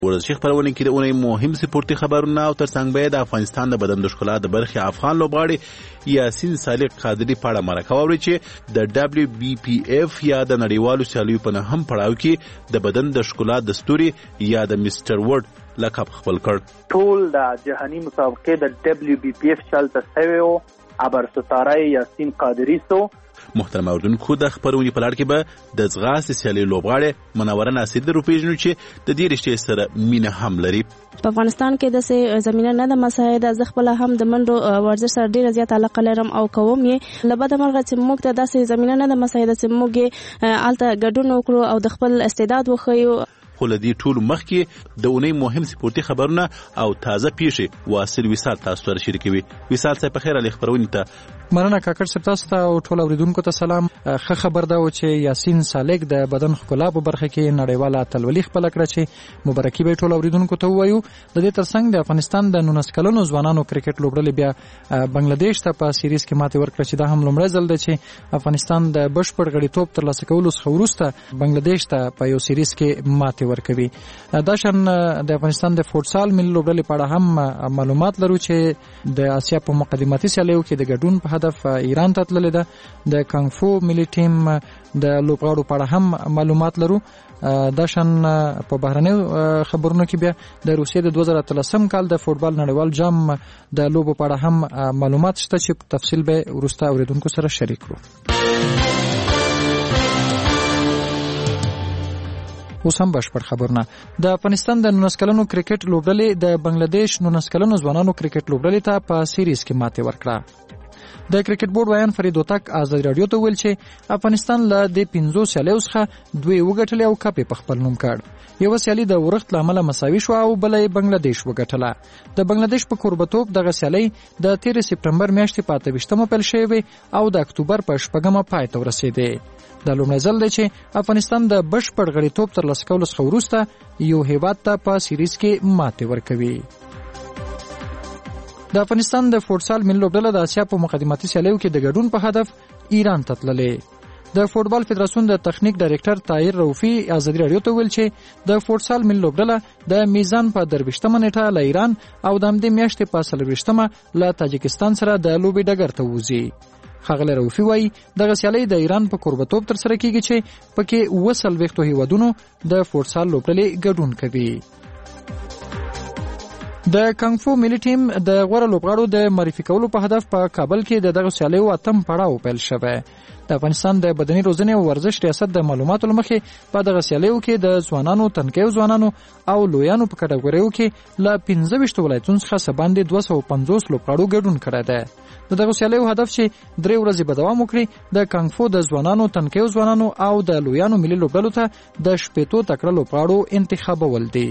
ورزشي خبرونه کې د اونۍ مهم سپورتي خبرونه او ترڅنګ به د افغانستان د بدن د ښکلا د برخې افغان لوبغاړي یاسین صالح قادری په اړه مرکه واوري چې د WBPF یا د نړیوالو سیالیو په نهم پړاو کې د بدن د ښکلا د ستوري یا د میسټر ورلد لقب خپل کړ. ټول د جهاني مسابقې د WBPF چلته شوی او ابر ستاره یاسین قادری سو. محترم اوریدونکو د خبرونې په لړ کې به د ځغاستې سیالۍ لوبغاړې منوره ناصر در وپېژنو چې د دې رشتې سره مینه هم لري. په افغانستان کې داسې زمینه نه ده مساعده. زه خپله هم د منډو ورزش سره ډېره زیاته علاقه لرم او کوم یې. له بده مرغه چې موږ ته داسې زمینه نه ده مساعده چې موږ یې هلته ګډون وکړو او د خپل استعداد وښیو. خو له دې ټولو مخکې د اونۍ مهم سپورتي خبرونه او تازه پیښې واصل وصال تاسو سره شریکوي. وصال صاحب په خیر علي خبرونې ته مننه کاکړ صاحب. تاسو ته او ټول اوریدونکو ته سلام. ښه خبر ده چې یاسین صالح د بدن ښکلا په برخه کې نړیواله اتلولي خپله کړه چې مبارکي به ټول اوریدونکو ته ووایو. د دې ترڅنګ د افغانستان د 19 کلنو ځوانانو کرکټ لوبډلې بیا بنگلاديش ته په سیریز کې ماتې ورکړه چې دا هم لومړی ځل دی چې افغانستان د بشپړ غړیتوب ترلاسه کولو څخه وروسته بنگلاديش ته په یو سیریز کې ماتې ورکوي. دا شان د افغانستان د فوټسال ملي لوبډلې په اړه هم معلومات لرو چې د آسیا په مقدماتي سیالیو کې د ګډون په هدف ایران ته تللې ده. د کانګ فو ملي ټیم د لوبغاړو په اړه هم معلومات لرو. دا شان په بهرنیو خبرونو کې بیا د روسیې د 2013 کال د فوټبال نړیوال جام د لوبو په اړه هم معلومات شته چې په تفصیل به وروسته اوریدونکو سره شریک کړو. اوس هم بشپړ خبرونه. د افغانستان د 19 کلنو کرکټ لوبډلې د بنگلاديش 19 کلنو ځوانانو کرکټ لوبډلې ته په سیریز کې ماتې ورکړه. د کرکټ بورډ ویان فرید وتک آزاد رادیو ته ویل چې افغانستان له د 15 سیالیو څخه دوی وګټلې او کپ په خپل نوم کړ. یو سیالي د ورښت لامل مساوي شو او بلې بنگلاديش وګټله. د بنگلاديش په قربتوب دغه سیالي د 13 سپتمبر میاشتې په 28مه پیل شوې او د اکتوبر په 8مه پای ته ورسېده. د لومړي ځل دی چې افغانستان د بشپړ غړیتوب ترلاسه کولو څخه وروسته یو هیواد ته په سیریز کې ماتې ورکوي. د افغانستان د فوټسال ملي لوبډله د آسیا په مقدماتي سیالیو کې د ګډون په هدف ایران ته تللې. د فوټبال فدراسیون د تخنیک ډایرکټر طاهر روفي آزادي رادیو ته ویل چې د فوټسال ملي لوبډله د میزان په 23مه نیټه له ایران او د همدې میاشتې په 24مه له تاجکستان سره د لوبې ډګر ته وځي. ښاغلی روفي وایي دغه سیالۍ د ایران په قربتوب ترسره کیږي چې پکې 40 هیوادونو د فوټسال لوبډلې ګډون کوي. د کانګ فو ملي ټیم د غوره لوبغاړو د معرفي کولو په هدف په کابل کې دغه سیالیو 8م پړاو پیل شوی. د افغانستان د بدني روزنې او ورزش ریاست د معلوماتو لمخې په دغه سیالیو کې د ځوانانو، تنکیو ځوانانو او لویانو په کټګوریو کې له 15 ولایتونو څخه څه باندې 250 لوبغاړو ګډون کړی دی. د دغه سیالیو هدف چې 3 ورځې به دوام وکړي د کانګ فو د ځوانانو، تنکیو ځوانانو او د لویانو ملي لوبډلو ته د شپېتو تکړه لوبغاړو انتخابول دي.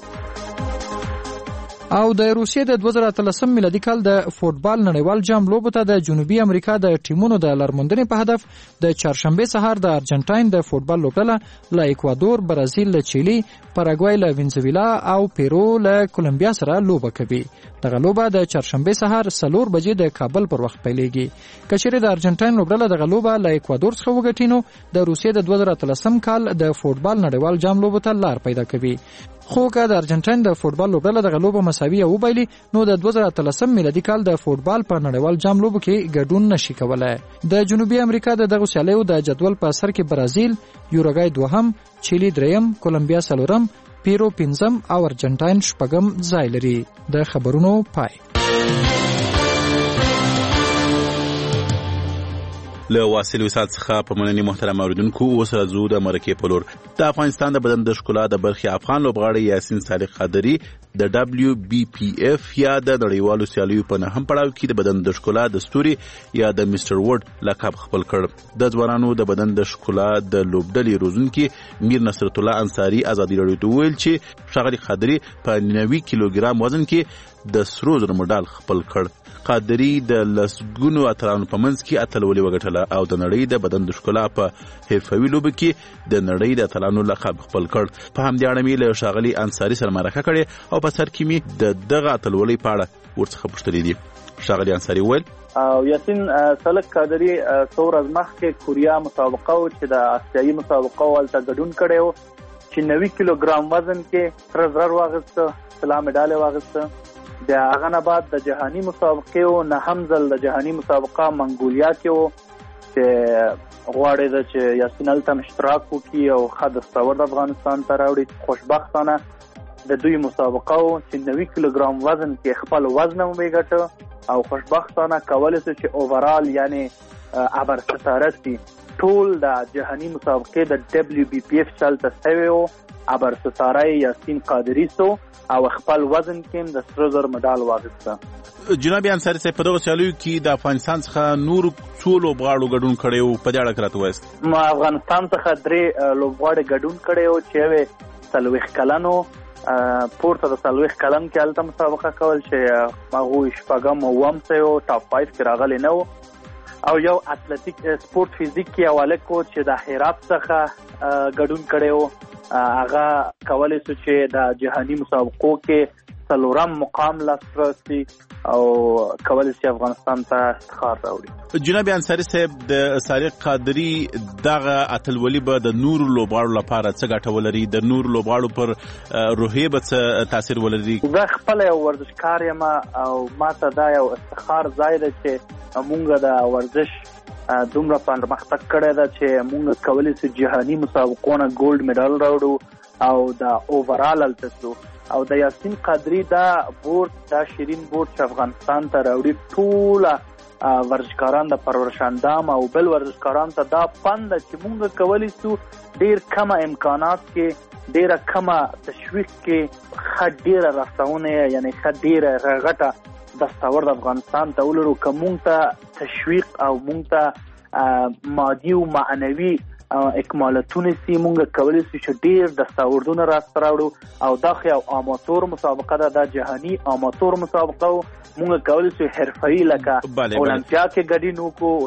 او د روسیې د 2013 میلادي کال د فوټبال نړیوال جام لوبو ته د جنوبي امریکا د ټیمونو د لارموندنې په هدف د چهارشنبه سهار د ارجنټاین د فوټبال لوبډله له اکوادور، برازیل له چیلي، پاراګوای له وینزویلا او پیرو له کولمبیا سره لوبه کوي. دغه لوبه د چهارشنبه سهار 4 بجې د کابل پر وخت پیلېږي. کچېرې د ارجنټاین لوبډله دغه لوبه له اکوادور څخه وګټي نو د روسیې د 2013 کال د فوټبال نړیوال جام لوبو ته لار پیدا کوي. خو که د ارجنټاین د فوټبال لوبډله دغه لوبه مساوي وبایلي نو د 2013 میلادي کال د فوټبال په نړیوال جام لوبو کې ګډون نشي کولای. د جنوبي امریکا د دغه سیالیو د جدول په اثر کې برازیل، یوروګای 2م، چیلي 3م، کولمبیا 4م، پیرو 5م او ارجنټاین 6م ځای لري. د خبرونو پای. له واصل وصال څخه په مننې محترم اوریدونکو. اوس راځو د مرکې په لور. د افغانستان د بدن د ښکلا د برخې افغان لوبغاړی یاسین صالح قادری د WBPF یا د نړیوالو سیالیو په نهم پړاو کې د بدن د ښکلا د ستوري یا د میسټر ورلد لقب خپل کړ. د ځوانانو د بدن د ښکلا د لوبډلې روزونکي میر نصرت الله انصاری آزادي رادیو ته ویل چې ښاغلی قادری په 90 کیلوګرام وزن کې د سرو زرو مډال خپل کړ. قادری د لسګونو اتلانو په منځ کې اتلولي وګټله او د نړۍ د بدن د ښکلا په حرفوي لوبو کې د نړۍ د اتلانو لقب خپل کړ. په همدې اړه مې له ښاغلي انصاري سره مرکه کړې او په سر کې مې د دغه اتلولۍ په اړه ورڅخه پوښتلې دي. ښاغلي انصاري وویل یاسین صالح قادری څو ورځې مخکې کوریا مسابقه چې د آسیایي مسابقه ولته ګډون کړی و چې 90 کیلوګرام وزن کې سره زر واغسته، طلا مډال واغسته. بیا هغه نه بعد د جهاني مسابقې او نه هم ځل د جهاني مسابقه منګولیا کې و چې غواړي د چې یاسین التم اشتراک وکړي او ښه دستاورد افغانستان ته راوړي. خوشبختانه د دوی مسابقه و چې 90 کیلوګرام وزن کې خپل وزن هم وګټه او خوشبختانه کولی شو چې اوورال یعنی ابر ستاره سي ټول د جهاني مسابقې د WBPF چلته سوی و. ابر ستاره یاسین قادری سو او خپل وزن کې د سره زر مډال واغسته. جناب انصاري صاحب په دغه چالو کې د افغانستان څخه نور څو لوبغاړو ګډون کړي او په دې اړه راته وایست. ما افغانستان څخه 3 لوبغاړي ګډون کړي او چې 40 کلنو پورته د 40 کلن کې الته مسابقه کول چې هغه شپږم او وم سه ټاپ 5 کې راغلي نه او یو اتلټیک سپورت فزیک کې حواله کو چې د هرات څخه ګډون کړي هغه کولای شو چې د جهاني مسابقو کې څلورم مقام لاسرسي او کولای شي افغانستان ته افتخار راوړي. جناب انصاري صاحب د سارق قادری دغه اتلولي به د نور لوبغاړو لپاره څه ګټه ولري، د نور لوبغاړو پر روحیه به څه تاثیر ولري؟ زه خپل یو ورزشکار یم او ماته دا یو افتخار ځای دی چې موږ د ورزش دومره پرمختګ کړی ده چې موږ کولی شو جهاني مسابقونه ګولډ میډال راوړو او د اوورال التسو او د یاسین قادری دا بورډ دا شیرین بورډ چې افغانستان ته راوړي ټول ورزشکاران د پرورش اندام او بل ورزشکاران ته دا پند چې موږ کولی شو ډیر کم امکانات کې ډیره کم تشویق کې ښه ډیره رسونه یعنی ښه ډیره غټه دستاورد افغانستان ته ولرو که مونږ ته تشویق او مونږ ته مادي او معنوي اکمالاتونه سي مونږ کولی شو چې ډیر دستاوردونه راسته راوړو او دا خو یو اماتور مسابقه ده، د جهاني اماتور مسابقه مونږ کولی شو حرفه‌ای لکه اولمپیا کې ګډون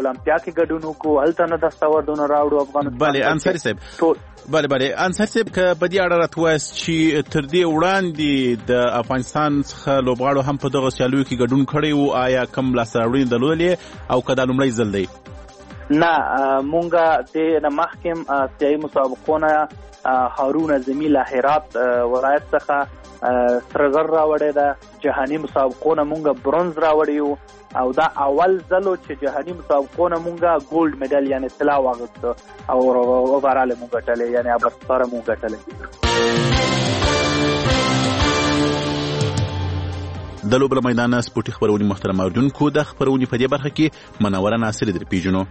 وکړو هلته نه دستاوردونه راوړو افغانستان. بله انصاري صاحب انصاري صاحب که په دې اړه راته وایست چې تر دې وړاندې د افغانستان څخه لوبغاړو هم په دغه سیالیو کې ګډون کړی وو، آیا کوم لاسته راوړنې درلودلې او که دا لومړی ځل دی؟ نه مونږ د مخکم سیاسي مسابقونه هارون اعظمي له هرات ولایت څخه سره زر راوړی ده، جهاني مسابقونه مونږ برونز راوړی او دا اول ځلو چې جهاني مسابقونه مونږ ګولډ میډال یعنی طلا واغسته او اوورال مونږ ګټلې یعنی ابر ستاره مونږ ګټلې. د لوبله میدان سپورتي خبرونې محترم اوریدونکو د خبرونې په دې برخه کې منوره ناصري در پیژنو.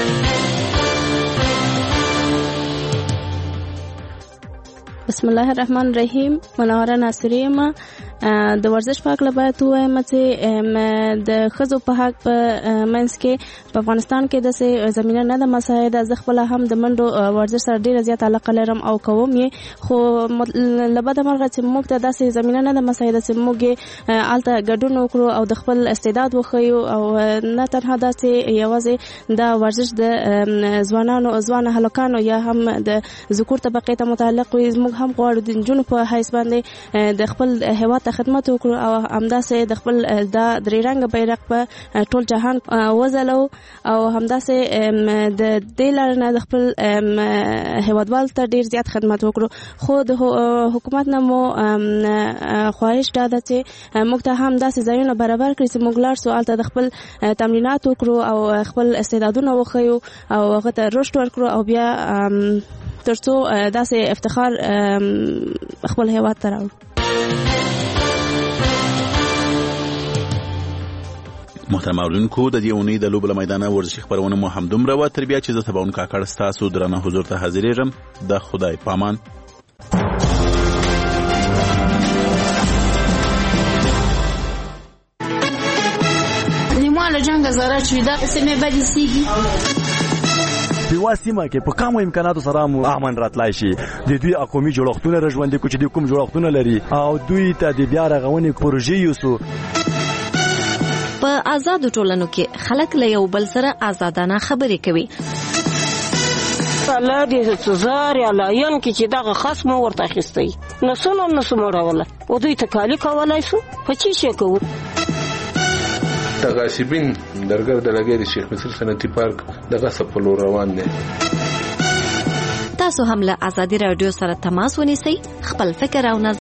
بسم الله الرحمن الرحیم. منوره ناصري ما د ورزش په اړه باید وایم چې د ښځو په حق په منځ کې په افغانستان کې د زمینه نه د مساعده ز خپل هم د منډو ورزش سره ډیره زیات علاقه لرم او کوم یې خو لبد مرغه چې موږ ته داسې زمینه نه د مساعده چې موږ الته ګډون وکړو او د خپل استعداد وخیو او نه تنها داسې یوازې د ورزش د ځوان هلکانو یا هم د ذکور طبقه ته متعلق وي، موږ هم غواړو د جنونو په حیث باندې د خپل هیواد خدمت وکړو او همداسې د خپل د درې رنګ بیرغ په ټول جهان وځلو او همداسې د دې لارې نه د خپل هیوادوال ته ډیر زیات خدمت وکړو. خو د حکومت نه مو خواهش دا ده چې موږ ته هم داسې ځایونه برابر کړي چې موږ لاړ سو هلته د خپل تمرینات وکړو او خپل استعدادونه وښیو او هغه ته رشد ورکړو او بیا ترڅو داسې افتخار خپل هیواد ته راوړو. محترم اوریدونکو د دې اونۍ د لوبله میدانه ورزشي خبرونه مو همدومره وه. تر بیا چې زه سباون کاکړ ستاسو درانه حضور ته حاضرېږم. د خدای پامان. لیمو له جنګ زاره چې دا سمې بدې سیږي په واسمه کې په کومو امکاناتو سره مو امن راتلای شي. د دوی اقومي جوړښتونه رژوندې کو چې د کوم جوړښتونه لري او دوی ته د بیا رغونې پروژې یوسو. په آزادو ټولنو کې خلک له یو بل سره آزادانه خبرې کوي. الله دې سزار یا لاین کې چې دغه خصم ورته اخیستی نسونه مړوله او دوی تکالی کولای شو په چی شي کوو. تغاسبین درګر د لګې د شیخ مصر صنعتي پارک دغه سپلو روان دي. تاسو هم له ازادي رادیو سره تماس ونیسئ، خپل فکر او نظر